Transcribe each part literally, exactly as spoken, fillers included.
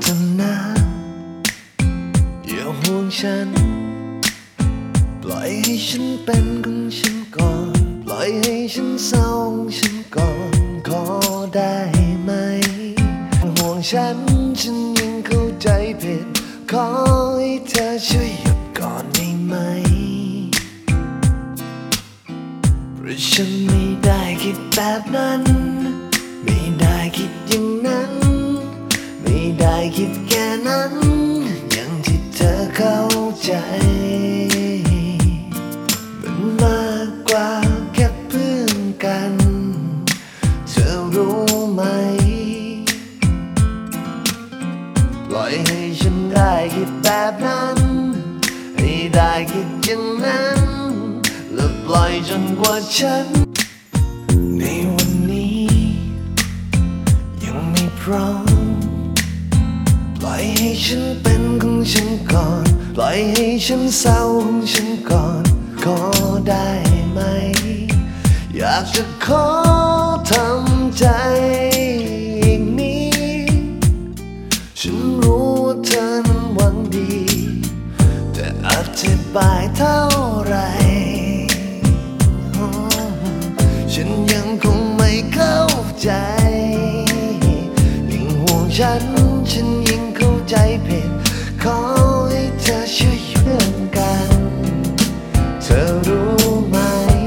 เถอะนะอย่าห่วงฉันปล่อยให้ฉันเป็นของฉันก่อนปล่อยให้ฉันเศร้าของฉันก่อนขอได้ไหมห่วงฉันฉันยังเข้าใจผิดขอให้เธอช่วยหยุดก่อนได้ไหมเพราะฉันไม่ได้คิดแบบนั้นไม่ได้คิดอย่างนั้นไม่ได้คิดแค่นั้นอย่างที่เธอเข้าใจมันมากกว่าแค่เพื่อนกันเธอรู้ไหมปล่อยให้ฉันได้คิดแบบนั้นให้ได้คิดอย่างนั้นและปล่อยจนกว่าฉันในวันนี้ยังไม่พร้อมปล่อยให้ฉันเป็นของฉันก่อนปล่อยให้ฉันเศร้าของฉันก่อนขอได้ไหมอยากจะขอทำใจอีกนิดฉันรู้ว่าเธอนั้นหวังดีแต่อธิบายเท่าไรฉันยังคงไม่เข้าใจยิ่งห่วงฉันฉันยิ่งเข้าใจผิดขอให้เธอช่วยหยุดกันเธอรู้ไหม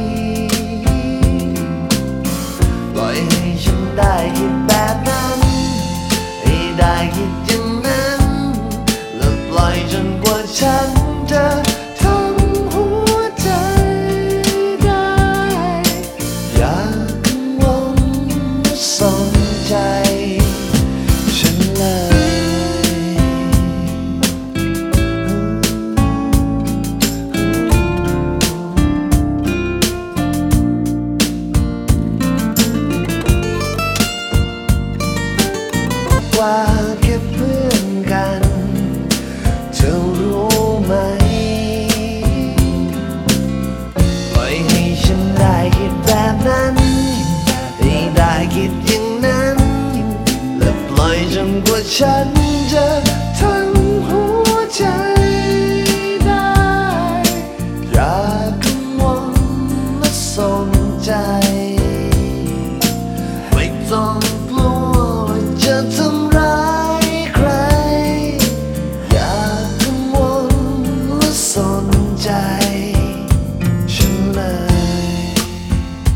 ปล่อยให้ฉันได้คิดแบบนั้นให้ได้คิดอย่างนั้นและปล่อยจนกว่าฉันจะทำหัวใจได้อย่ากังวลสนใจฉันเลยว่าแค่เพื่อนกันเธอรู้ไหมปล่อยให้ฉันได้คิดแบบนั้นให้ได้คิดอย่างนั้นและปล่อยจนกว่าฉัน